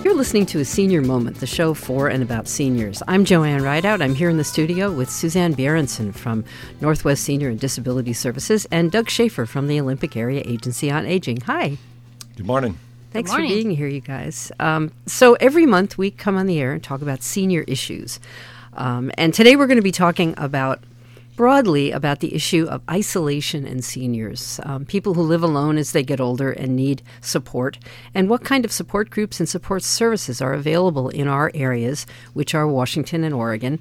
You're listening to A Senior Moment, the show for and about seniors. I'm Joanne Rideout. I'm here in the studio with Suzanne Berenson from Northwest Senior and Disability Services and Doug Schaefer from the Olympic Area Agency on Aging. Hi. Good morning. Thanks for being here, you guys. So every month we come on the air and talk about senior issues. And today we're going to be talking broadly about the issue of isolation in seniors, people who live alone as they get older and need support, and what kind of support groups and support services are available in our areas, which are Washington and Oregon,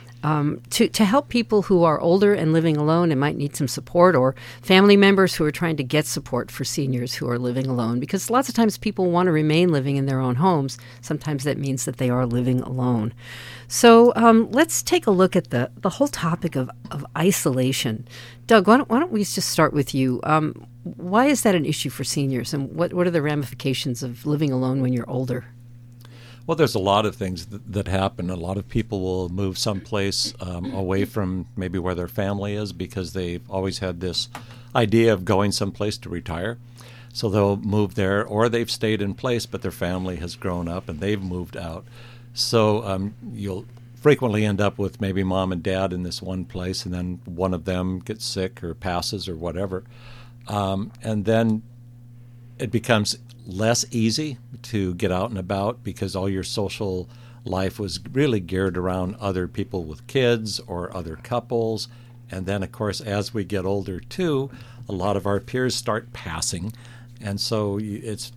to help people who are older and living alone and might need some support, or family members who are trying to get support for seniors who are living alone. Because lots of times people want to remain living in their own homes. Sometimes that means that they are living alone. So let's take a look at the whole topic of isolation. Doug, why don't we just start with you? Why is that an issue for seniors, and what are the ramifications of living alone when you're older? Well, there's a lot of things that happen. A lot of people will move someplace away from maybe where their family is because they've always had this idea of going someplace to retire. So they'll move there, or they've stayed in place, but their family has grown up and they've moved out. So you'll frequently end up with maybe mom and dad in this one place, and then one of them gets sick or passes or whatever. And then it becomes less easy to get out and about because all your social life was really geared around other people with kids or other couples. And then, of course, as we get older, too, a lot of our peers start passing. And so it's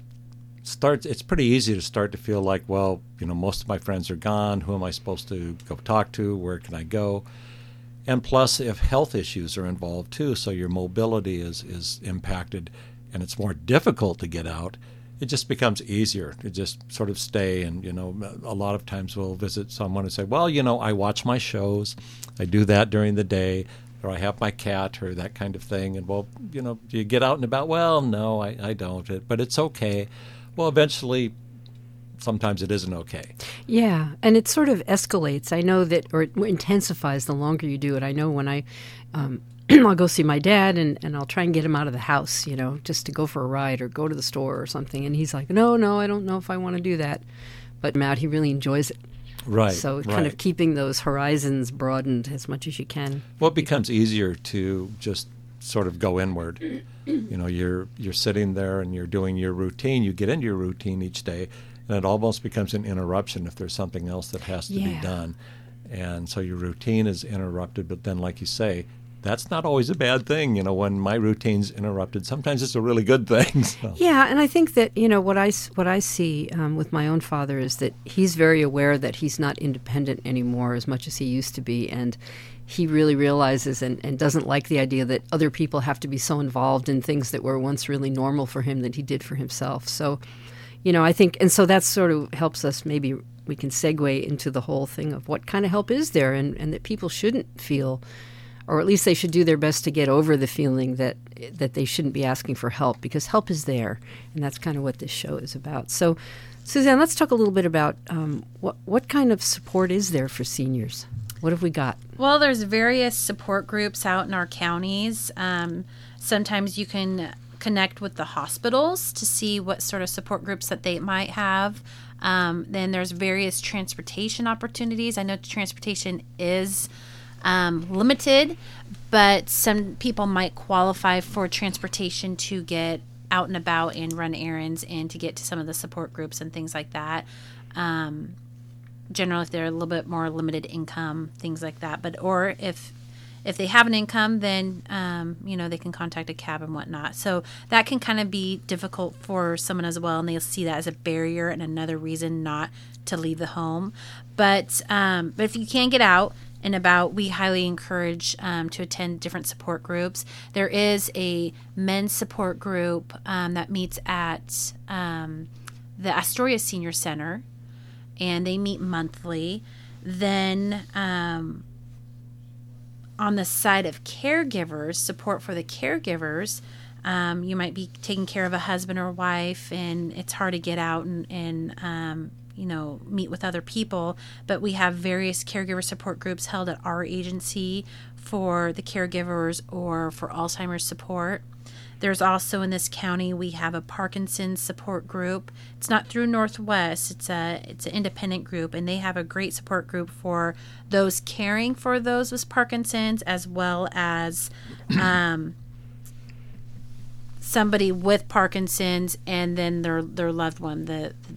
pretty easy to start to feel like, well, most of my friends are gone. Who am I supposed to go talk to? Where can I go? And plus, if health issues are involved, too, so your mobility is impacted and it's more difficult to get out, it just becomes easier to just sort of stay. And, a lot of times we'll visit someone and say, well, I watch my shows. I do that during the day, or I have my cat or that kind of thing. And, well, do you get out and about? Well, no, I don't. But it's okay. Well, eventually, sometimes it isn't okay. Yeah, and it sort of escalates. I know that, or it intensifies the longer you do it. I know when I'll go see my dad and I'll try and get him out of the house, just to go for a ride or go to the store or something. And he's like, no, I don't know if I want to do that. But out, he really enjoys it. Right. So kind of keeping those horizons broadened as much as you can. Well, it becomes easier to just sort of go inward. You're sitting there and you're doing your routine. You get into your routine each day, and it almost becomes an interruption if there's something else that has to be done. And so your routine is interrupted, but then, like you say, that's not always a bad thing. When my routine's interrupted, sometimes it's a really good thing. So. Yeah, and I think that, what I see with my own father is that he's very aware that he's not independent anymore as much as he used to be, and he really realizes and doesn't like the idea that other people have to be so involved in things that were once really normal for him that he did for himself. So, I think, and so that sort of helps us, maybe we can segue into the whole thing of what kind of help is there, and that people shouldn't feel, or at least they should do their best to get over the feeling that they shouldn't be asking for help, because help is there, and that's kind of what this show is about. So, Suzanne, let's talk a little bit about what kind of support is there for seniors? What have we got? Well, there's various support groups out in our counties. Sometimes you can connect with the hospitals to see what sort of support groups that they might have. Then there's various transportation opportunities. I know transportation is limited, but some people might qualify for transportation to get out and about and run errands and to get to some of the support groups and things like that. Generally, if they're a little bit more limited income, things like that. Or if they have an income, then they can contact a cab and whatnot. So that can kind of be difficult for someone as well, and they'll see that as a barrier and another reason not to leave the home. But if you can get out and about, we highly encourage to attend different support groups. There is a men's support group that meets at the Astoria Senior Center, and they meet monthly. Then on the side of caregivers, support for the caregivers, you might be taking care of a husband or wife, and it's hard to get out and meet with other people, but we have various caregiver support groups held at our agency for the caregivers or for Alzheimer's support. There's also in this county, we have a Parkinson's support group. It's not through Northwest. It's an independent group, and they have a great support group for those caring for those with Parkinson's, as well as somebody with Parkinson's and then their loved one,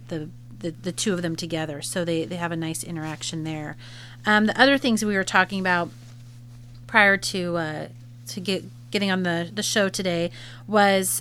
the two of them together. So they have a nice interaction there. The other things we were talking about prior to getting on the show today was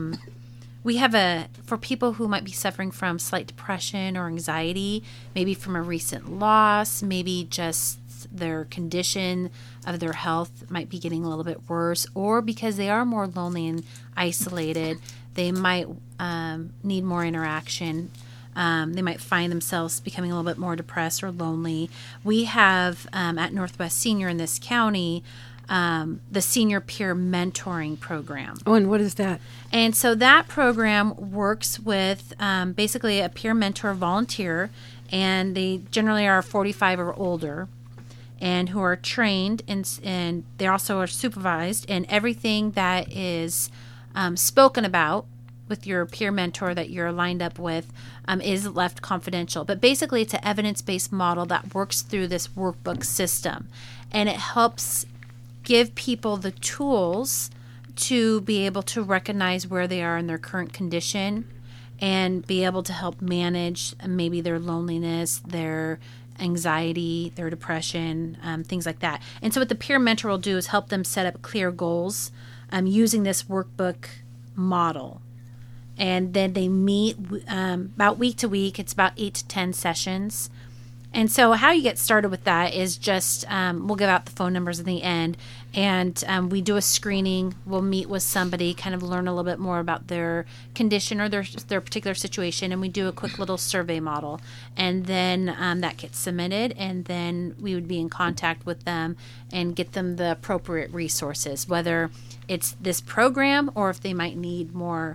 we have for people who might be suffering from slight depression or anxiety, maybe from a recent loss, maybe just their condition of their health might be getting a little bit worse, or because they are more lonely and isolated, they might need more interaction. They might find themselves becoming a little bit more depressed or lonely. We have at Northwest Senior in this county the Senior Peer Mentoring Program. Oh, and what is that? And so that program works with basically a peer mentor volunteer, and they generally are 45 or older, and who are trained, and they also are supervised, and everything that is spoken about with your peer mentor that you're lined up with is left confidential. But basically, it's an evidence-based model that works through this workbook system, and it helps give people the tools to be able to recognize where they are in their current condition and be able to help manage maybe their loneliness, their anxiety, their depression, things like that. And so what the peer mentor will do is help them set up clear goals using this workbook model. And then they meet about week to week. It's about 8 to 10 sessions. And so how you get started with that is just we'll give out the phone numbers at the end, and we do a screening. We'll meet with somebody, kind of learn a little bit more about their condition or their particular situation, and we do a quick little survey model. And then that gets submitted, and then we would be in contact with them and get them the appropriate resources, whether it's this program or if they might need more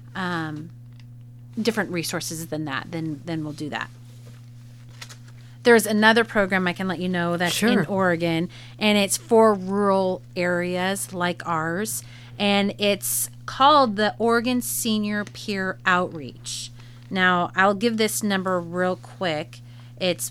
different resources than that, then we'll do that. There's another program I can let you know that's in Oregon, and it's for rural areas like ours, and it's called the Oregon Senior Peer Outreach. Now, I'll give this number real quick. It's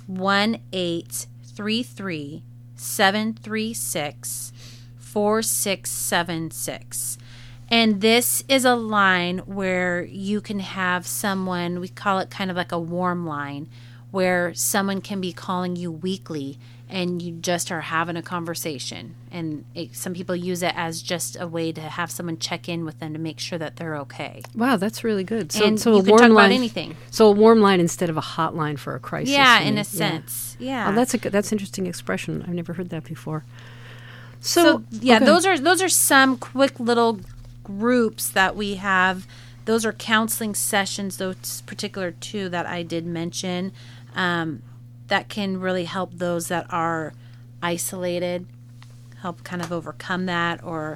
1-833-736-4676. And this is a line where you can have someone, we call it kind of like a warm line, where someone can be calling you weekly and you just are having a conversation. And some people use it as just a way to have someone check in with them to make sure that they're okay. Wow, that's really good. So, and so you a can warm talk line, about anything. So a warm line instead of a hotline for a crisis. Yeah, in a sense. Yeah. Oh, that's an interesting expression. I've never heard that before. So yeah, okay. those are some quick little groups that we have. Those are counseling sessions, those particular two that I did mention, that can really help those that are isolated, help kind of overcome that, or,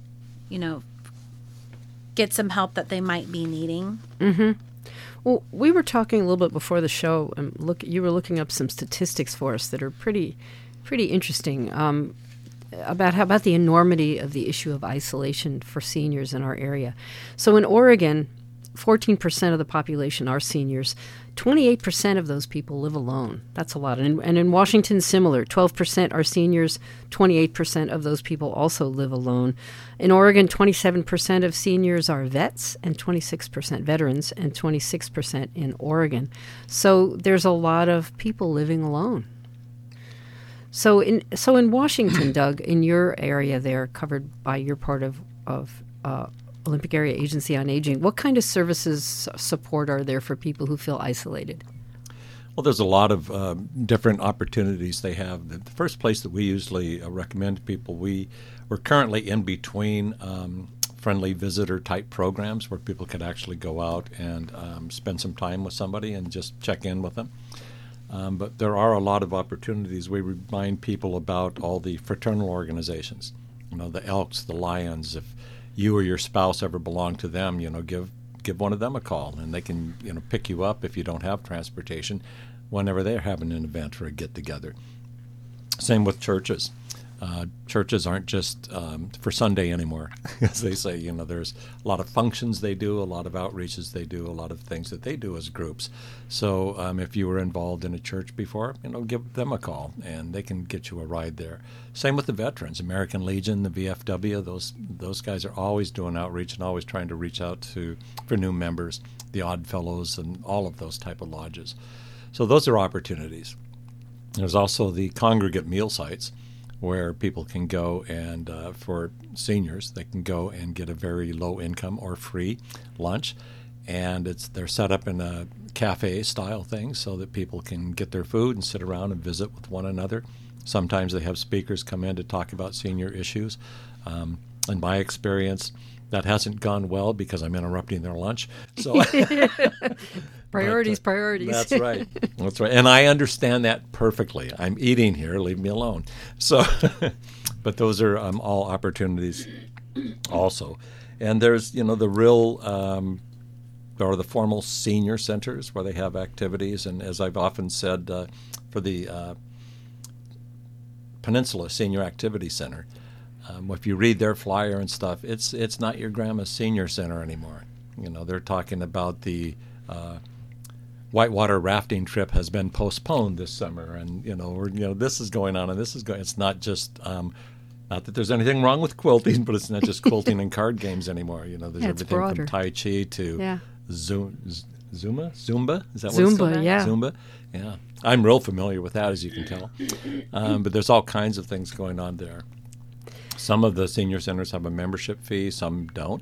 get some help that they might be needing. Mm-hmm. Well, we were talking a little bit before the show, and you were looking up some statistics for us that are pretty interesting. About the enormity of the issue of isolation for seniors in our area. So in Oregon, 14% of the population are seniors. 28% of those people live alone. That's a lot. And in Washington, similar. 12% are seniors. 28% of those people also live alone. In Oregon, 27% of seniors are vets and 26% veterans and 26% in Oregon. So there's a lot of people living alone. So in Washington, Doug, in your area there, covered by your part of Olympic Area Agency on Aging, what kind of services support are there for people who feel isolated? Well, there's a lot of different opportunities they have. The first place that we usually recommend to people, we're currently in between friendly visitor type programs where people could actually go out and spend some time with somebody and just check in with them. But there are a lot of opportunities. We remind people about all the fraternal organizations, the Elks, the Lions. If you or your spouse ever belong to them, give one of them a call, and they can pick you up if you don't have transportation whenever they're having an event or a get-together. Same with churches. Churches aren't just for Sunday anymore, as they say. There's a lot of functions they do, a lot of outreaches they do, a lot of things that they do as groups. So if you were involved in a church before, give them a call, and they can get you a ride there. Same with the veterans, American Legion, the VFW. Those guys are always doing outreach and always trying to reach out for new members, the Odd Fellows, and all of those type of lodges. So those are opportunities. There's also the congregate meal sites, where people can go and, for seniors, they can go and get a very low income or free lunch. And they're set up in a cafe style thing so that people can get their food and sit around and visit with one another. Sometimes they have speakers come in to talk about senior issues. In my experience, that hasn't gone well because I'm interrupting their lunch. So priorities. That's right. That's right. And I understand that perfectly. I'm eating here. Leave me alone. So, but those are all opportunities also. And there's, the real or the formal senior centers where they have activities. And as I've often said, for the Peninsula Senior Activity Center, if you read their flyer and stuff, it's not your grandma's senior center anymore. They're talking about the whitewater rafting trip has been postponed this summer, and this is going on and this is going. It's not just not that there's anything wrong with quilting, but it's not just quilting and card games anymore. There's everything broader. from Tai Chi to Zumba. Is that what Zumba? it's called? Yeah. Zumba. Yeah. I'm real familiar with that, as you can tell. But there's all kinds of things going on there. Some of the senior centers have a membership fee, some don't.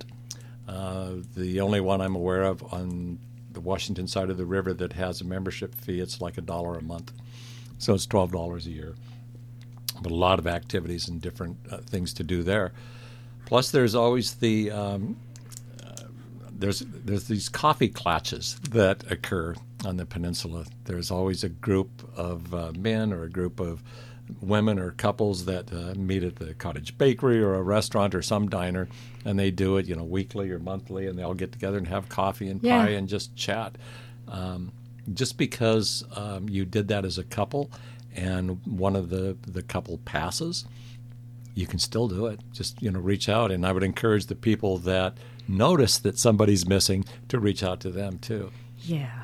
The only one I'm aware of on the Washington side of the river that has a membership fee, it's like $1 a month. So it's $12 a year. But a lot of activities and different things to do there. Plus, there's always the there's these coffee clatches that occur on the peninsula. There's always a group of men or a group of women or couples that meet at the Cottage Bakery or a restaurant or some diner, and they do it, weekly or monthly, and they all get together and have coffee and pie and just chat. Just because you did that as a couple and one of the couple passes, you can still do it. Just, reach out. And I would encourage the people that notice that somebody's missing to reach out to them too. Yeah.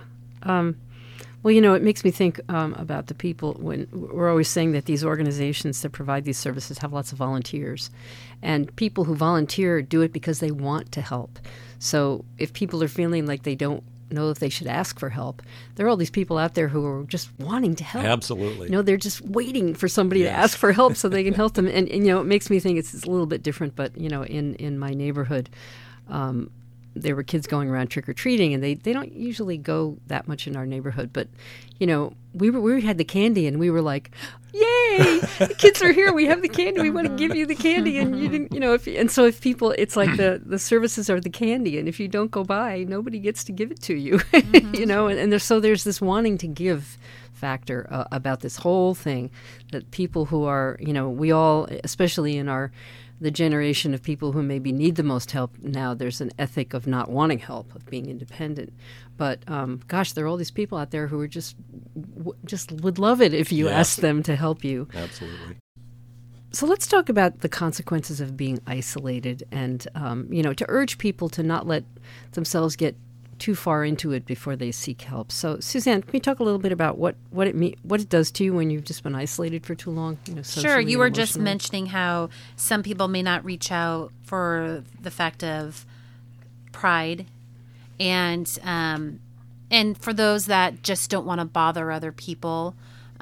Well, it makes me think about the people when we're always saying that these organizations that provide these services have lots of volunteers. And people who volunteer do it because they want to help. So if people are feeling like they don't know if they should ask for help, there are all these people out there who are just wanting to help. Absolutely. They're just waiting for somebody to ask for help so they can help them. And it makes me think it's a little bit different, but, in my neighborhood, there were kids going around trick-or-treating, and they don't usually go that much in our neighborhood. But, we had the candy, and we were like, yay, the kids are here. We have the candy. We want to give you the candy. And you didn't, so if people, it's like the services are the candy. And if you don't go by, nobody gets to give it to you, and there's this wanting to give factor about this whole thing that people who are, we all, especially in the generation of people who maybe need the most help now, there's an ethic of not wanting help, of being independent. But there are all these people out there who are just would love it if you asked them to help you. Absolutely. So let's talk about the consequences of being isolated, and to urge people to not let themselves get too far into it before they seek help. So, Suzanne, can you talk a little bit about what it does to you when you've just been isolated for too long? Sure. You were just mentioning how some people may not reach out for the fact of pride, and for those that just don't want to bother other people.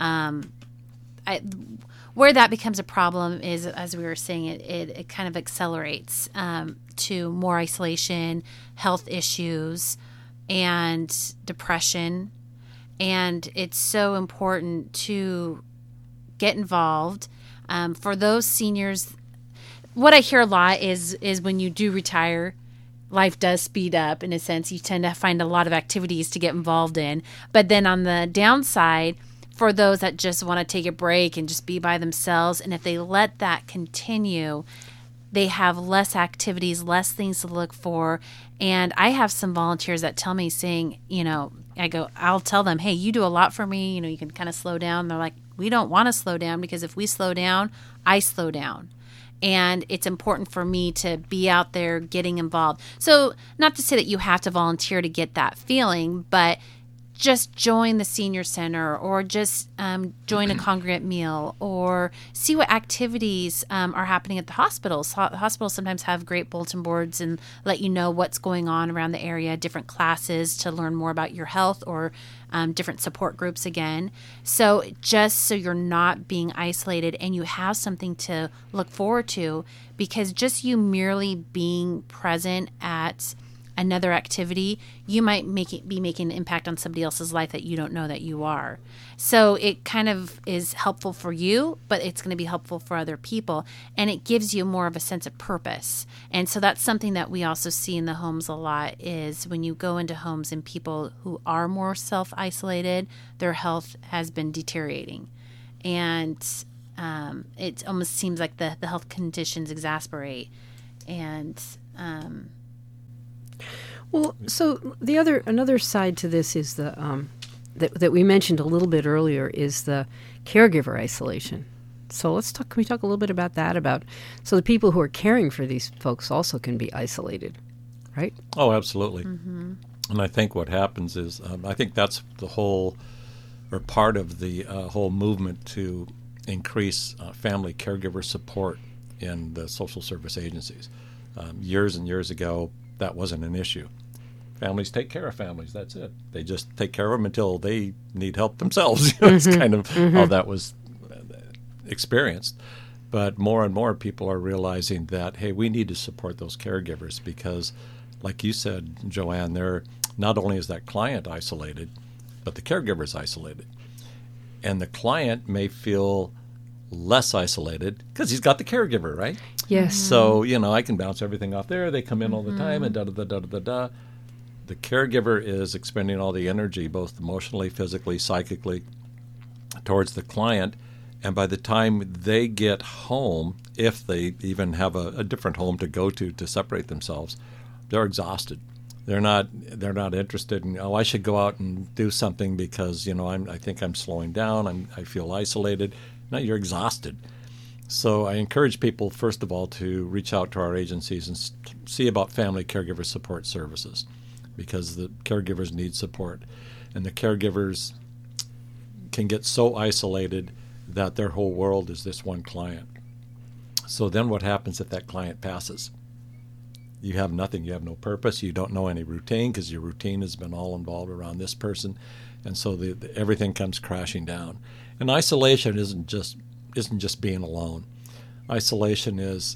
Where that becomes a problem is, as we were saying, it kind of accelerates to more isolation, health issues, and depression. And it's so important to get involved. For those seniors, what I hear a lot is when you do retire, life does speed up in a sense. You tend to find a lot of activities to get involved in. But then on the downside, for those that just want to take a break and just be by themselves, and if they let that continue, they have less activities, less things to look for. And I have some volunteers that tell me, saying, I'll tell them, hey, you do a lot for me. You can kind of slow down. They're like, We don't want to slow down, because if we slow down, I slow down. And it's important for me to be out there getting involved. So not to say that you have to volunteer to get that feeling, but just join the senior center, or just join a congregate meal, or see what activities are happening at the hospitals. Hospitals sometimes have great bulletin boards and let you know what's going on around the area, different classes to learn more about your health, or different support groups again. So just so you're not being isolated and you have something to look forward to, because just you merely being present at another activity, you might be making an impact on somebody else's life that you don't know that you are. So it kind of is helpful for you, but it's going to be helpful for other people, and it gives you more of a sense of purpose. And so that's something that we also see in the homes a lot, is when you go into homes and people who are more self-isolated, their health has been deteriorating. And it almost seems like the health conditions exasperate. And well, so another side to this is the that we mentioned a little bit earlier, is the caregiver isolation. So can we talk a little bit about that? So the people who are caring for these folks also can be isolated, right? Oh, absolutely. And I think what happens is, I think that's the whole, or part of the whole movement to increase family caregiver support in the social service agencies. Years and years ago, that wasn't an issue. Families take care of families. That's it. They just take care of them until they need help themselves. That's kind of how that was experienced. But more and more people are realizing that, hey, we need to support those caregivers, because, like you said, Joanne, not only is that client isolated, but the caregiver is isolated. And the client may feel less isolated because he's got the caregiver, right? Yes. So, I can bounce everything off there. They come in all the time and da-da-da-da-da-da. The caregiver is expending all the energy, both emotionally, physically, psychically, towards the client. And by the time they get home, if they even have a different home to go to separate themselves, they're exhausted. They're not interested in, I should go out and do something because, I think I'm slowing down. I feel isolated. No, you're exhausted. So I encourage people, first of all, to reach out to our agencies and see about family caregiver support services, because the caregivers need support. And the caregivers can get so isolated that their whole world is this one client. So then what happens if that client passes? You have nothing. You have no purpose. You don't know any routine, because your routine has been all involved around this person. And so everything comes crashing down. And isolation isn't just being alone. Isolation is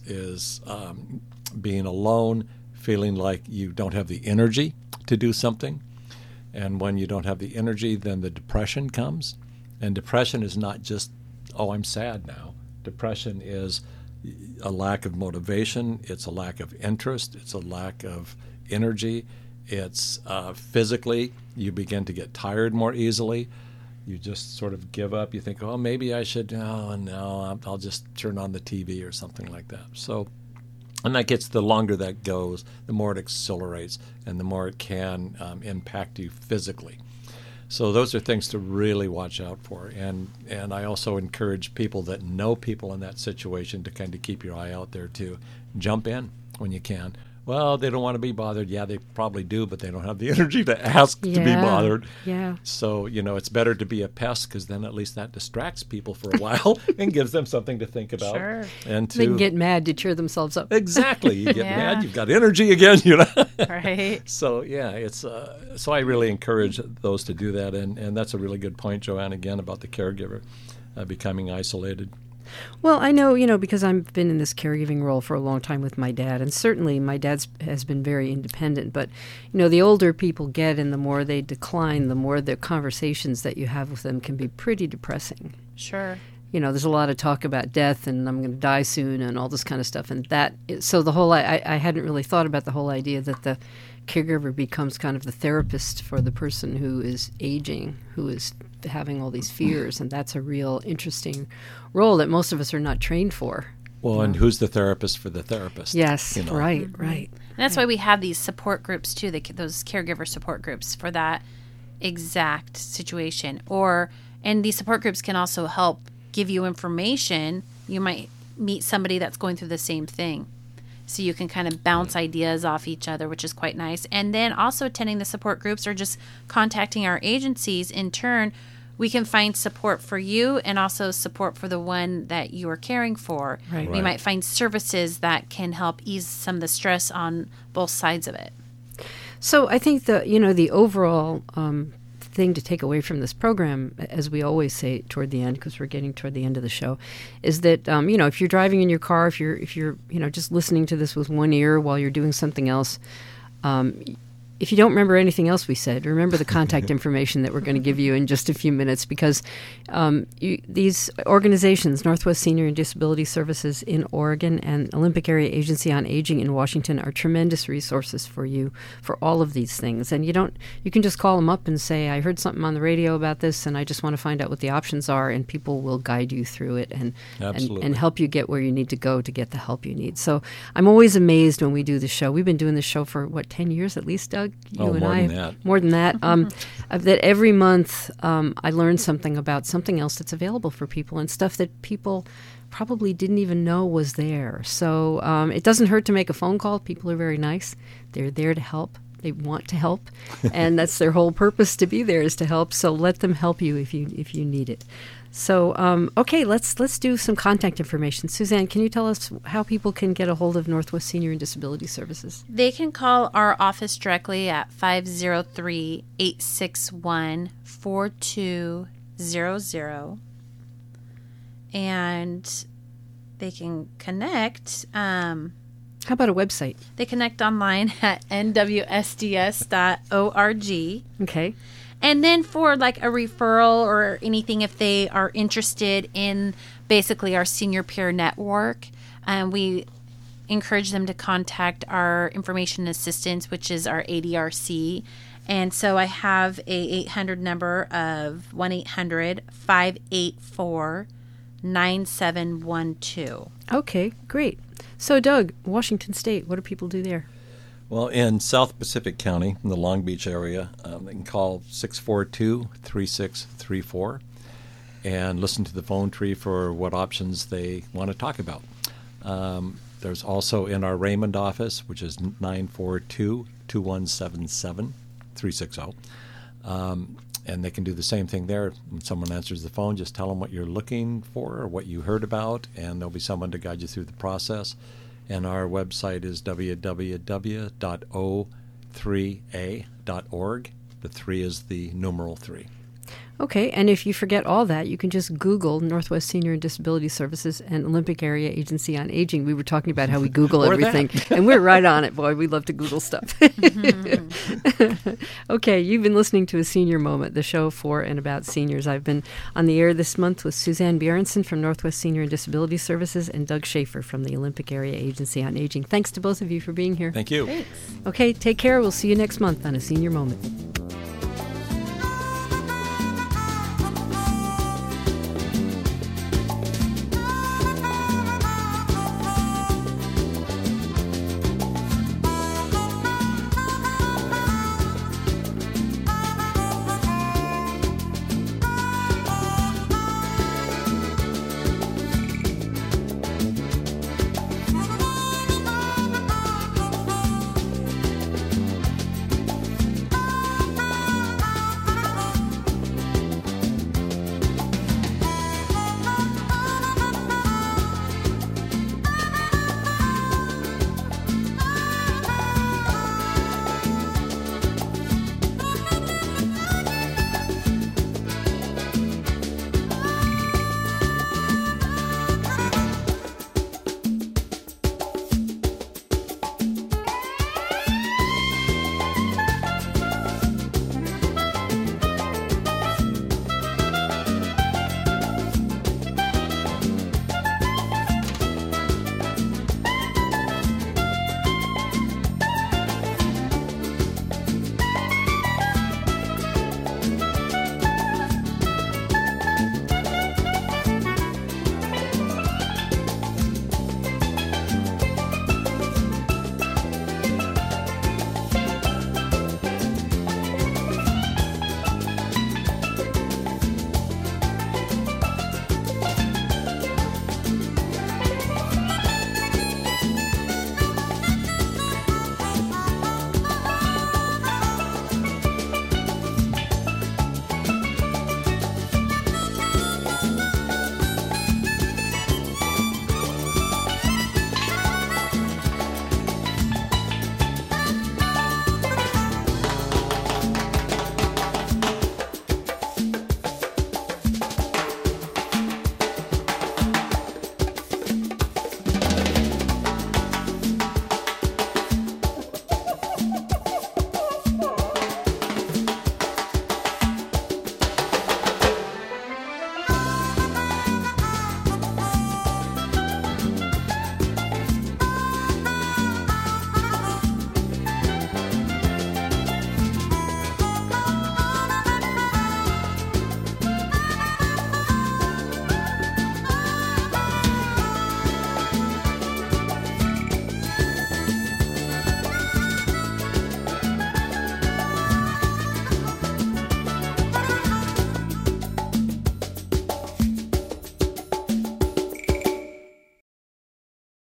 being alone, feeling like you don't have the energy to do something. And when you don't have the energy, then the depression comes. And depression is not just, I'm sad now. Depression is a lack of motivation. It's a lack of interest. It's a lack of energy. It's physically, you begin to get tired more easily. You just sort of give up. You think, maybe I should, no, I'll just turn on the TV or something like that. So, and the longer that goes, the more it accelerates and the more it can impact you physically. So those are things to really watch out for. And I also encourage people that know people in that situation to kind of keep your eye out there too. Jump in when you can. Well, they don't want to be bothered. Yeah, they probably do, but they don't have the energy to ask to be bothered. Yeah. So, it's better to be a pest, because then at least that distracts people for a while and gives them something to think about. Sure. And they can get mad to cheer themselves up. Exactly. You get mad, you've got energy again, Right. So, it's so I really encourage those to do that. And that's a really good point, Joanne, again, about the caregiver becoming isolated. Well, I know, because I've been in this caregiving role for a long time with my dad, and certainly my dad has been very independent. But, the older people get and the more they decline, the more the conversations that you have with them can be pretty depressing. Sure. There's a lot of talk about death and I'm going to die soon and all this kind of stuff. And so the whole, I hadn't really thought about the whole idea that the caregiver becomes kind of the therapist for the person who is aging, who is having all these fears. And that's a real interesting role that most of us are not trained for. Well, and who's the therapist for the therapist? Yes, right. And that's why we have these support groups too, those caregiver support groups for that exact situation. Or And these support groups can also help give you information. You might meet somebody that's going through the same thing. So you can kind of bounce ideas off each other, which is quite nice. And then also attending the support groups or just contacting our agencies in turn, we can find support for you and also support for the one that you are caring for. Right. We might find services that can help ease some of the stress on both sides of it. So I think the overall thing to take away from this program, as we always say toward the end, because we're getting toward the end of the show, is that if you're driving in your car, if you're just listening to this with one ear while you're doing something else, if you don't remember anything else we said, remember the contact information that we're going to give you in just a few minutes, because these organizations, Northwest Senior and Disability Services in Oregon and Olympic Area Agency on Aging in Washington, are tremendous resources for you for all of these things. And you can just call them up and say, I heard something on the radio about this and I just want to find out what the options are, and people will guide you through it and help you get where you need to go to get the help you need. So I'm always amazed when we do the show. We've been doing this show for 10 years at least, Doug? More than that. That every month I learn something about something else that's available for people, and stuff that people probably didn't even know was there. So it doesn't hurt to make a phone call. People are very nice. They're there to help. They want to help, and that's their whole purpose, to be there, is to help. So let them help you if you need it. So, okay, let's do some contact information. Suzanne, can you tell us how people can get a hold of Northwest Senior and Disability Services? They can call our office directly at 503-861-4200. And they can connect. How about a website? They connect online at nwsds.org. Okay. And then for like a referral or anything, if they are interested in basically our senior peer network, we encourage them to contact our information assistance, which is our ADRC. And so I have a 800 number of 1-800-584-9712. Okay, great. So Doug, Washington State, what do people do there? Well, in South Pacific County, in the Long Beach area, they can call 642-3634 and listen to the phone tree for what options they want to talk about. There's also in our Raymond office, which is 942-2177-360. And they can do the same thing there. When someone answers the phone, just tell them what you're looking for or what you heard about, and there'll be someone to guide you through the process. And our website is www.o3a.org. The 3 is the numeral 3. Okay, and if you forget all that, you can just Google Northwest Senior and Disability Services and Olympic Area Agency on Aging. We were talking about how we Google everything, and we're right on it, boy. We love to Google stuff. Okay, you've been listening to A Senior Moment, the show for and about seniors. I've been on the air this month with Suzanne Bjornson from Northwest Senior and Disability Services and Doug Schaefer from the Olympic Area Agency on Aging. Thanks to both of you for being here. Thank you. Thanks. Okay, take care. We'll see you next month on A Senior Moment.